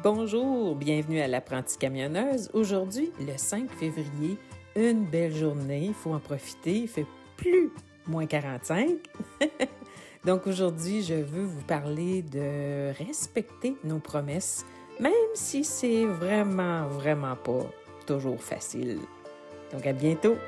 Bonjour, bienvenue à l'Apprentie camionneuse. Aujourd'hui, le 5 février, une belle journée, il faut en profiter, il fait plus moins 45. Donc aujourd'hui, je veux vous parler de respecter nos promesses, même si c'est vraiment pas toujours facile. Donc à bientôt!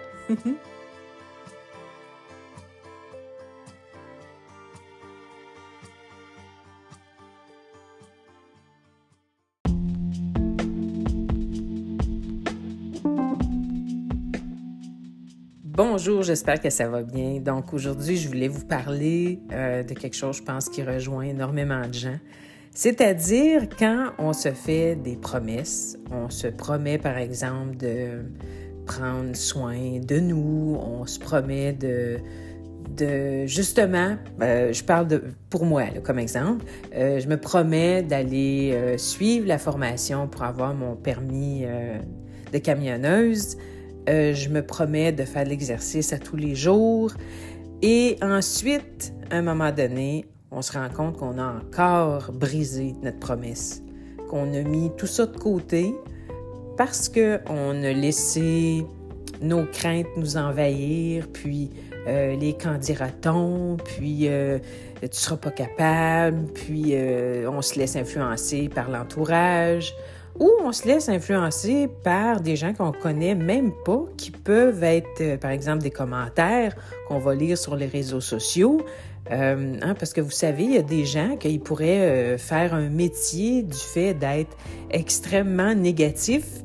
Bonjour, j'espère que ça va bien. Donc aujourd'hui, je voulais vous parler de quelque chose, je pense, qui rejoint énormément de gens. C'est-à-dire quand on se fait des promesses, on se promet par exemple de prendre soin de nous, on se promet de justement, je parle pour moi là, comme exemple, je me promets d'aller suivre la formation pour avoir mon permis de camionneuse. Je me promets de faire de l'exercice à tous les jours. Et ensuite, à un moment donné, on se rend compte qu'on a encore brisé notre promesse, qu'on a mis tout ça de côté parce qu'on a laissé nos craintes nous envahir, puis les qu'en dira-t-on, puis tu seras pas capable, puis on se laisse influencer par l'entourage, ou on se laisse influencer par des gens qu'on connaît même pas, qui peuvent être, par exemple, des commentaires qu'on va lire sur les réseaux sociaux. Parce que vous savez, il y a des gens qui pourraient faire un métier du fait d'être extrêmement négatif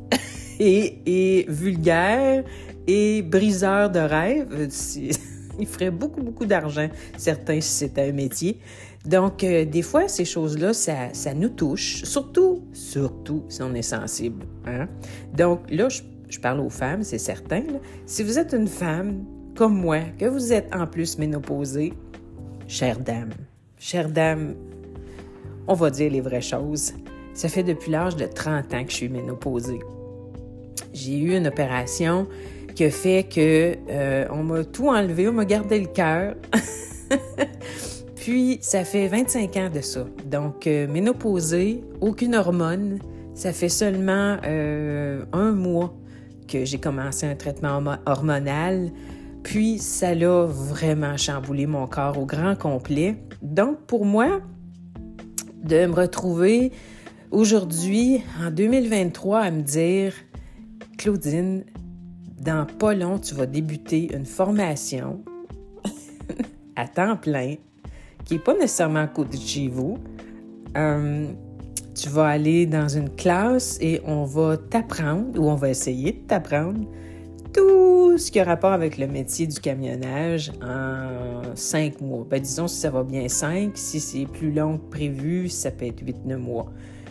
et vulgaire et briseur de rêves. Ils feraient beaucoup d'argent, certains, si c'était un métier. Donc, des fois, ces choses-là, ça nous touche, surtout si on est sensible. Hein? Donc, là, je parle aux femmes, c'est certain. Là. Si vous êtes une femme comme moi, que vous êtes en plus ménopausée, chère dame, on va dire les vraies choses. Ça fait depuis l'âge de 30 ans que je suis ménopausée. J'ai eu une opération qui a fait que on m'a tout enlevé, on m'a gardé le cœur. Puis, ça fait 25 ans de ça. Donc, ménopausée, aucune hormone. Ça fait seulement 1 mois que j'ai commencé un traitement hormonal. Puis, ça l'a vraiment chamboulé mon corps au grand complet. Donc, pour moi, de me retrouver aujourd'hui, en 2023, à me dire « Claudine, dans pas long, tu vas débuter une formation à temps plein, qui n'est pas nécessairement à côté de chez vous. Tu vas aller dans une classe et on va t'apprendre, ou on va essayer de t'apprendre, tout ce qui a rapport avec le métier du camionnage en 5 mois. Ben, disons, si ça va bien 5, si c'est plus long que prévu, ça peut être 8-9 mois.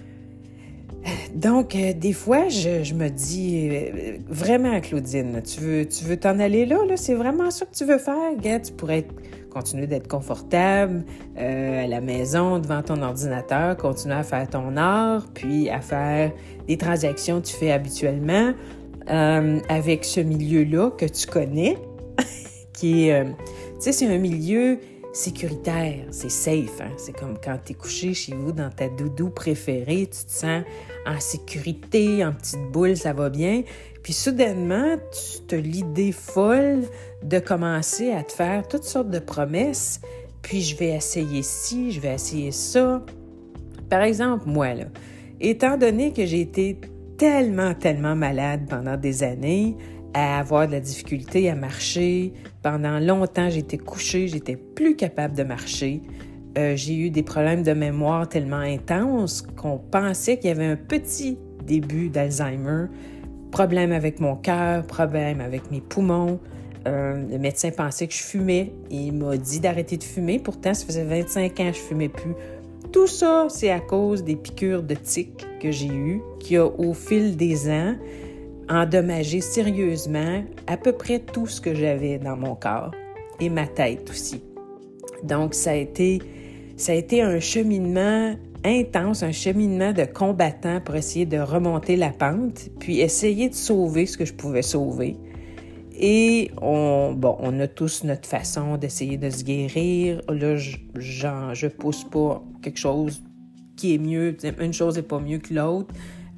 Donc, des fois, je me dis, vraiment, Claudine, tu veux t'en aller là? C'est vraiment ça que tu veux faire? Regarde, tu pourrais continuer d'être confortable à la maison, devant ton ordinateur, continuer à faire ton art, puis à faire des transactions que tu fais habituellement avec ce milieu-là que tu connais, qui est, tu sais, c'est un milieu sécuritaire, c'est safe. Hein? C'est comme quand tu es couché chez vous dans ta doudou préférée, tu te sens en sécurité, en petite boule, ça va bien. Puis soudainement, tu as l'idée folle de commencer à te faire toutes sortes de promesses. Puis je vais essayer ci, je vais essayer ça. Par exemple, moi, là, étant donné que j'ai été tellement malade pendant des années, à avoir de la difficulté à marcher. Pendant longtemps, j'étais couchée, j'étais plus capable de marcher. J'ai eu des problèmes de mémoire tellement intenses qu'on pensait qu'il y avait un petit début d'Alzheimer. Problème avec mon cœur, problème avec mes poumons. Le médecin pensait que je fumais. Il m'a dit d'arrêter de fumer. Pourtant, ça faisait 25 ans que je fumais plus. Tout ça, c'est à cause des piqûres de tiques que j'ai eues, qui a, au fil des ans, endommagé sérieusement à peu près tout ce que j'avais dans mon corps et ma tête aussi. Donc, ça a été un cheminement intense, un cheminement de combattant pour essayer de remonter la pente, puis essayer de sauver ce que je pouvais sauver. Et on a tous notre façon d'essayer de se guérir. Là, je pousse pas quelque chose qui est mieux, une chose n'est pas mieux que l'autre.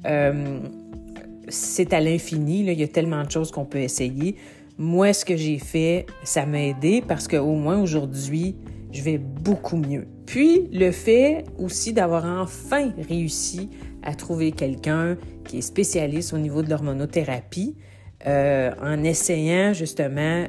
C'est à l'infini, là, il y a tellement de choses qu'on peut essayer. Moi, ce que j'ai fait, ça m'a aidé parce qu'au moins aujourd'hui, je vais beaucoup mieux. Puis, le fait aussi d'avoir enfin réussi à trouver quelqu'un qui est spécialiste au niveau de l'hormonothérapie, en essayant justement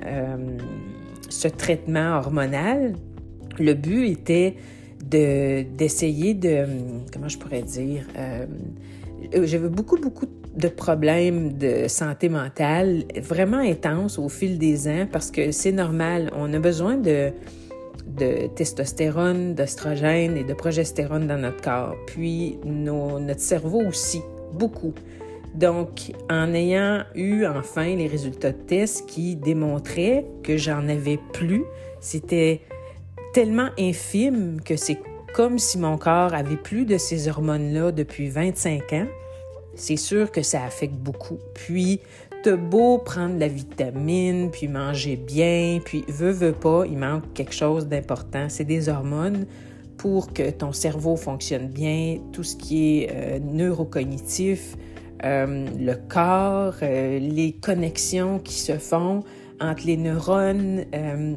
ce traitement hormonal, le but était d'essayer de, comment je pourrais dire, j'avais beaucoup de problèmes de santé mentale vraiment intenses au fil des ans parce que c'est normal, on a besoin de testostérone, d'oestrogène et de progestérone dans notre corps, puis notre cerveau aussi, beaucoup. Donc, en ayant eu enfin les résultats de tests qui démontraient que j'en avais plus, c'était tellement infime que c'est comme si mon corps avait plus de ces hormones-là depuis 25 ans. C'est sûr que ça affecte beaucoup. Puis, t'as beau prendre de la vitamine, puis manger bien, puis veux pas, il manque quelque chose d'important. C'est des hormones pour que ton cerveau fonctionne bien, tout ce qui est neurocognitif, le corps, les connexions qui se font entre les neurones.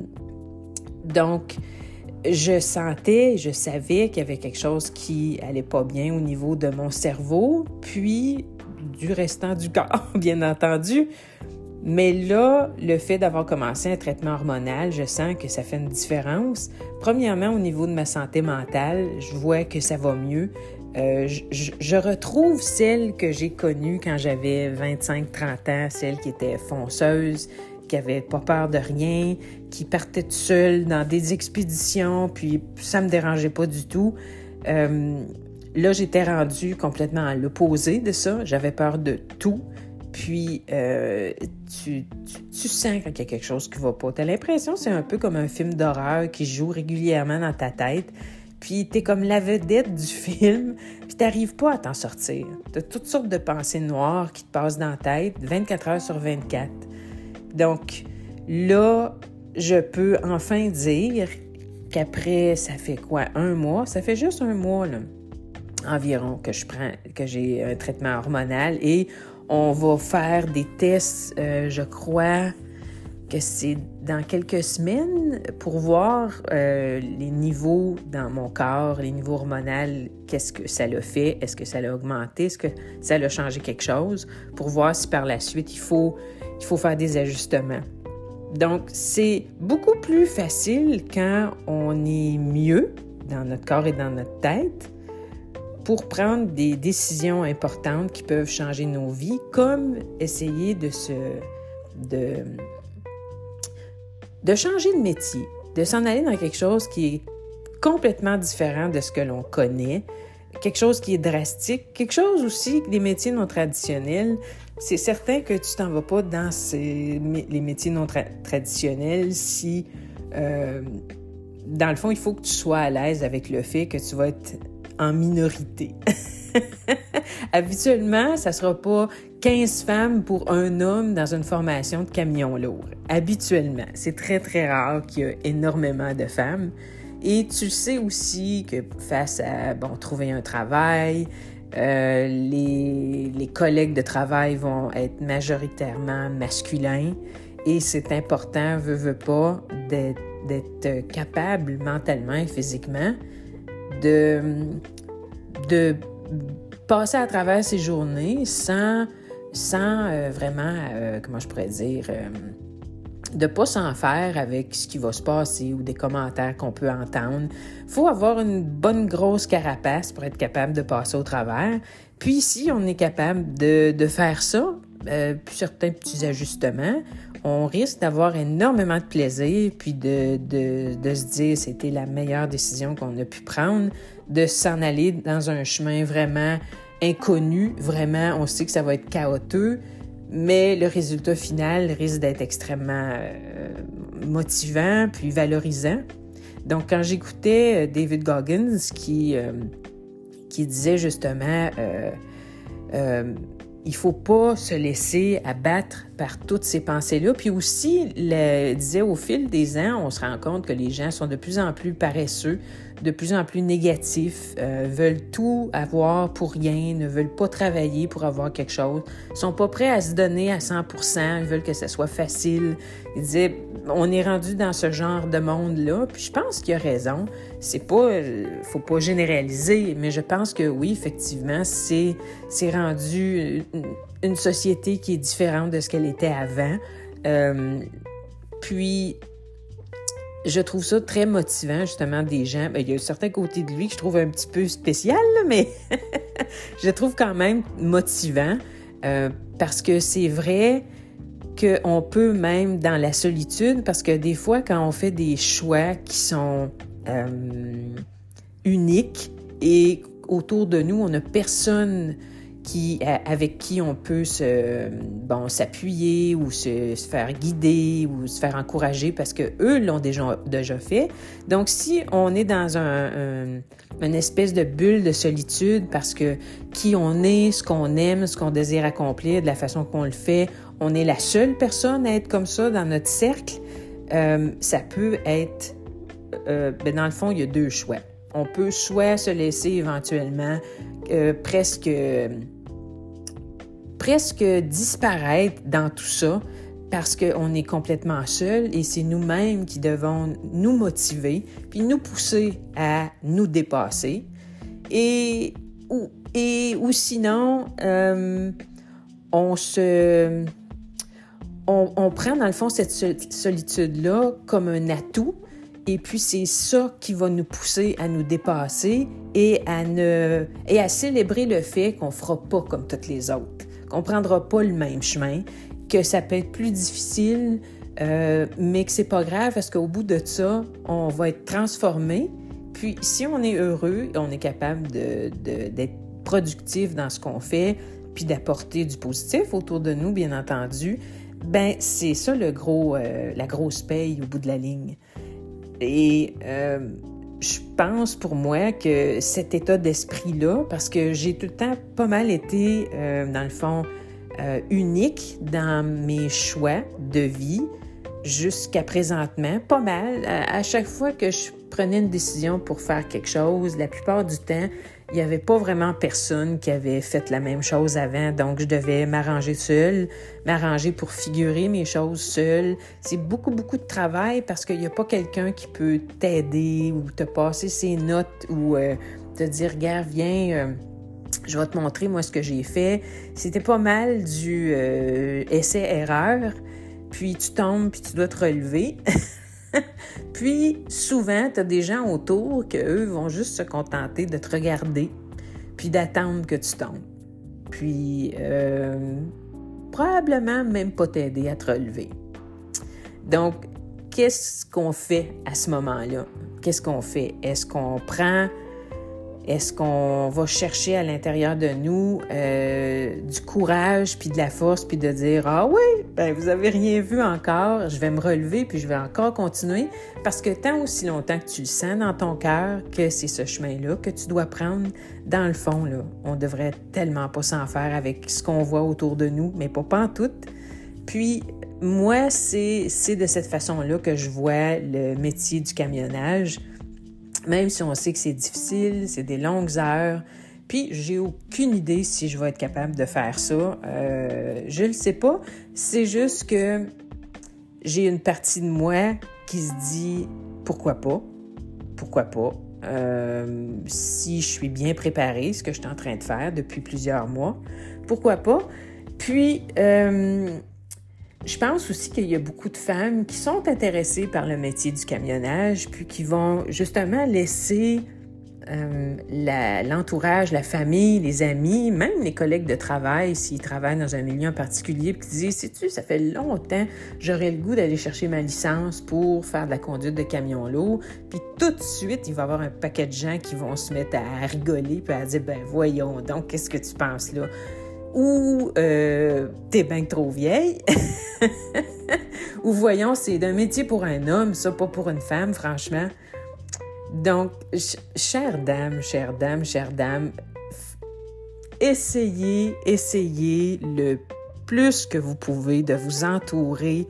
Donc, je savais qu'il y avait quelque chose qui allait pas bien au niveau de mon cerveau, puis du restant du corps, bien entendu. Mais là, le fait d'avoir commencé un traitement hormonal, je sens que ça fait une différence. Premièrement, au niveau de ma santé mentale, je vois que ça va mieux. Je retrouve celle que j'ai connue quand j'avais 25-30 ans, celle qui était fonceuse, qui avait pas peur de rien, qui partait toute seule dans des expéditions, puis ça me dérangeait pas du tout. Là, j'étais rendue complètement à l'opposé de ça. J'avais peur de tout. Puis, tu sens quand il y a quelque chose qui va pas. Tu as l'impression que c'est un peu comme un film d'horreur qui joue régulièrement dans ta tête. Puis, tu es comme la vedette du film, puis tu n'arrives pas à t'en sortir. Tu as toutes sortes de pensées noires qui te passent dans la tête 24 heures sur 24. Donc, là, je peux enfin dire qu'après, ça fait quoi, 1 mois? Ça fait juste 1 mois, là, environ, que j'ai un traitement hormonal et on va faire des tests, je crois que c'est dans quelques semaines pour voir les niveaux dans mon corps, les niveaux hormonaux, qu'est-ce que ça l'a fait, est-ce que ça l'a augmenté, est-ce que ça l'a changé quelque chose, pour voir si par la suite il faut faire des ajustements. Donc, c'est beaucoup plus facile quand on est mieux dans notre corps et dans notre tête pour prendre des décisions importantes qui peuvent changer nos vies, comme essayer de changer de métier, de s'en aller dans quelque chose qui est complètement différent de ce que l'on connaît, quelque chose qui est drastique, quelque chose aussi, des métiers non traditionnels. C'est certain que tu t'en vas pas dans les métiers non traditionnels si, dans le fond, il faut que tu sois à l'aise avec le fait que tu vas être en minorité. Habituellement, ça sera pas 15 femmes pour un homme dans une formation de camion lourd. Habituellement, c'est très, très rare qu'il y ait énormément de femmes. Et tu sais aussi que face à, trouver un travail, les collègues de travail vont être majoritairement masculins et c'est important, veux pas, d'être capable mentalement et physiquement de passer à travers ces journées sans vraiment, comment je pourrais dire, de pas s'en faire avec ce qui va se passer ou des commentaires qu'on peut entendre. Il faut avoir une bonne grosse carapace pour être capable de passer au travers. Puis si on est capable de faire ça, puis certains petits ajustements, on risque d'avoir énormément de plaisir, puis de se dire c'était la meilleure décision qu'on a pu prendre, de s'en aller dans un chemin vraiment inconnu, vraiment, on sait que ça va être chaotique, mais le résultat final risque d'être extrêmement motivant puis valorisant. Donc, quand j'écoutais David Goggins qui disait justement il faut pas se laisser abattre par toutes ces pensées-là. Puis aussi, disait au fil des ans, on se rend compte que les gens sont de plus en plus paresseux, de plus en plus négatifs, veulent tout avoir pour rien, ne veulent pas travailler pour avoir quelque chose, sont pas prêts à se donner à 100%, ils veulent que ça soit facile. Ils disaient, on est rendu dans ce genre de monde-là, puis je pense qu'il a raison. C'est pas, faut pas généraliser, mais je pense que oui, effectivement, c'est rendu une société qui est différente de ce qu'elle était avant. Puis, je trouve ça très motivant, justement, des gens. Bien, il y a un certain côté de lui que je trouve un petit peu spécial, là, mais je le trouve quand même motivant parce que c'est vrai qu'on peut même dans la solitude, parce que des fois, quand on fait des choix qui sont uniques et autour de nous, on n'a personne avec qui on peut s'appuyer ou se faire guider ou se faire encourager parce qu'eux l'ont déjà fait. Donc, si on est dans une espèce de bulle de solitude parce que qui on est, ce qu'on aime, ce qu'on désire accomplir, de la façon qu'on le fait, on est la seule personne à être comme ça dans notre cercle, ça peut être... dans le fond, il y a deux choix. On peut soit se laisser éventuellement presque disparaître dans tout ça parce qu'on est complètement seul et c'est nous-mêmes qui devons nous motiver puis nous pousser à nous dépasser. Ou sinon, on prend dans le fond cette solitude-là comme un atout. Et puis, c'est ça qui va nous pousser à nous dépasser et à célébrer le fait qu'on ne fera pas comme toutes les autres, qu'on ne prendra pas le même chemin, que ça peut être plus difficile, mais que c'est pas grave parce qu'au bout de ça, on va être transformé. Puis, si on est heureux, on est capable d'être productif dans ce qu'on fait, puis d'apporter du positif autour de nous, bien entendu, ben c'est ça la grosse paye au bout de la ligne. Et je pense pour moi que cet état d'esprit-là, parce que j'ai tout le temps pas mal été, dans le fond, unique dans mes choix de vie jusqu'à présentement, pas mal. À chaque fois que je prenais une décision pour faire quelque chose, la plupart du temps, il n'y avait pas vraiment personne qui avait fait la même chose avant, donc je devais m'arranger seule, m'arranger pour figurer mes choses seule. C'est beaucoup, beaucoup de travail parce qu'il n'y a pas quelqu'un qui peut t'aider ou te passer ses notes ou te dire « Regarde, viens, je vais te montrer moi ce que j'ai fait ». C'était pas mal du essai-erreur, puis tu tombes, puis tu dois te relever. Puis, souvent, tu as des gens autour qu'eux vont juste se contenter de te regarder puis d'attendre que tu tombes. Puis, probablement même pas t'aider à te relever. Donc, qu'est-ce qu'on fait à ce moment-là? Qu'est-ce qu'on fait? Est-ce qu'on va chercher à l'intérieur de nous du courage puis de la force puis de dire « Ah oui, ben vous avez rien vu encore, je vais me relever puis je vais encore continuer. » Parce que tant aussi longtemps que tu le sens dans ton cœur que c'est ce chemin-là que tu dois prendre, dans le fond, là, on devrait tellement pas s'en faire avec ce qu'on voit autour de nous, mais pas pantoute. Puis, moi, c'est de cette façon-là que je vois le métier du camionnage. Même si on sait que c'est difficile, c'est des longues heures, puis j'ai aucune idée si je vais être capable de faire ça. Je le sais pas. C'est juste que j'ai une partie de moi qui se dit « Pourquoi pas? Pourquoi pas? Si je suis bien préparée, ce que je suis en train de faire depuis plusieurs mois, pourquoi pas? » Puis, je pense aussi qu'il y a beaucoup de femmes qui sont intéressées par le métier du camionnage, puis qui vont justement laisser l'entourage, la famille, les amis, même les collègues de travail, s'ils travaillent dans un milieu en particulier, puis qui disent « Sais-tu, ça fait longtemps, j'aurais le goût d'aller chercher ma licence pour faire de la conduite de camion lourd. » Puis tout de suite, il va y avoir un paquet de gens qui vont se mettre à rigoler puis à dire « Ben voyons donc, qu'est-ce que tu penses là? » Ou t'es bien trop vieille. Ou voyons, c'est d'un métier pour un homme, ça, pas pour une femme, franchement. Donc, chère dame, essayez le plus que vous pouvez de vous entourer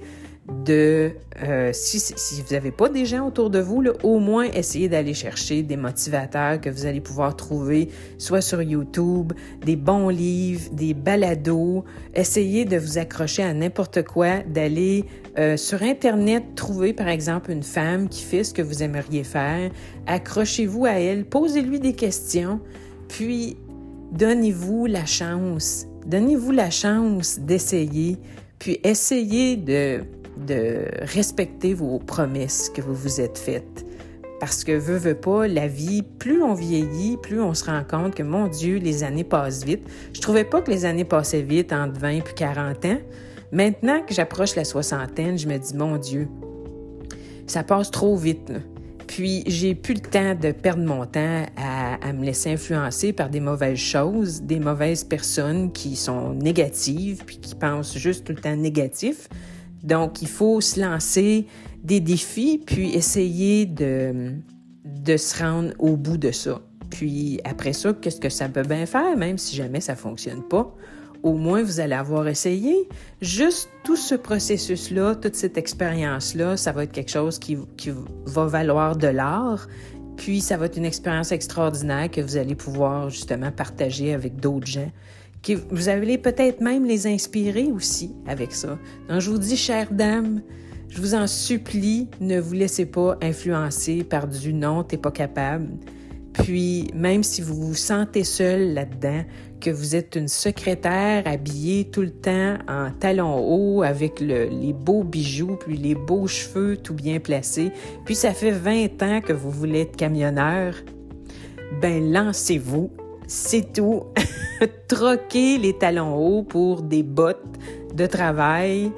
si vous n'avez pas des gens autour de vous, là, au moins essayez d'aller chercher des motivateurs que vous allez pouvoir trouver, soit sur YouTube, des bons livres, des balados. Essayez de vous accrocher à n'importe quoi, d'aller sur Internet trouver, par exemple, une femme qui fait ce que vous aimeriez faire. Accrochez-vous à elle, posez-lui des questions, puis donnez-vous la chance. Donnez-vous la chance d'essayer, puis essayez de respecter vos promesses que vous vous êtes faites. Parce que veut pas, la vie, plus on vieillit, plus on se rend compte que, mon Dieu, les années passent vite. Je trouvais pas que les années passaient vite entre 20 et 40 ans. Maintenant que j'approche la soixantaine, je me dis, mon Dieu, ça passe trop vite, là. Puis, j'ai plus le temps de perdre mon temps à me laisser influencer par des mauvaises choses, des mauvaises personnes qui sont négatives puis qui pensent juste tout le temps négatif. Donc, il faut se lancer des défis puis essayer de se rendre au bout de ça. Puis, après ça, qu'est-ce que ça peut bien faire, même si jamais ça ne fonctionne pas? Au moins, vous allez avoir essayé. Juste tout ce processus-là, toute cette expérience-là, ça va être quelque chose qui va valoir de l'or. Puis, ça va être une expérience extraordinaire que vous allez pouvoir justement partager avec d'autres gens. Vous allez peut-être même les inspirer aussi avec ça. Donc, je vous dis, chère dame, je vous en supplie, ne vous laissez pas influencer par du « non, t'es pas capable ». Puis, même si vous vous sentez seul là-dedans, que vous êtes une secrétaire habillée tout le temps en talons hauts avec les beaux bijoux, puis les beaux cheveux tout bien placés, puis ça fait 20 ans que vous voulez être camionneur, ben lancez-vous, c'est tout. Troquez les talons hauts pour des bottes de travail,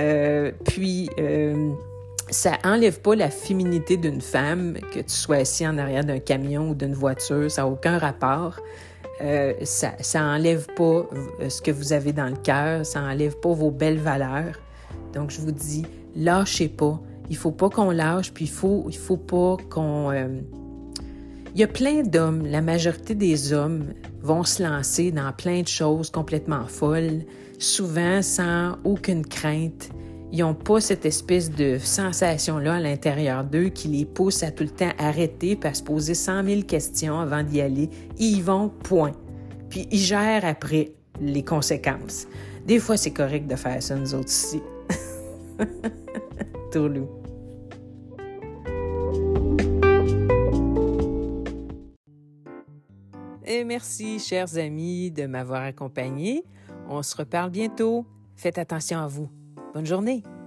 ça enlève pas la féminité d'une femme, que tu sois assis en arrière d'un camion ou d'une voiture, ça n'a aucun rapport. Ça enlève pas ce que vous avez dans le cœur, ça enlève pas vos belles valeurs. Donc, je vous dis, lâchez pas. Il faut pas qu'on lâche, puis il faut pas qu'on... Il y a plein d'hommes, la majorité des hommes vont se lancer dans plein de choses complètement folles, souvent sans aucune crainte. Ils n'ont pas cette espèce de sensation-là à l'intérieur d'eux qui les pousse à tout le temps arrêter et à se poser 100 000 questions avant d'y aller. Ils y vont, point. Puis ils gèrent après les conséquences. Des fois, c'est correct de faire ça, nous autres ici. Tourlou. Et merci, chers amis, de m'avoir accompagné. On se reparle bientôt. Faites attention à vous. Bonne journée!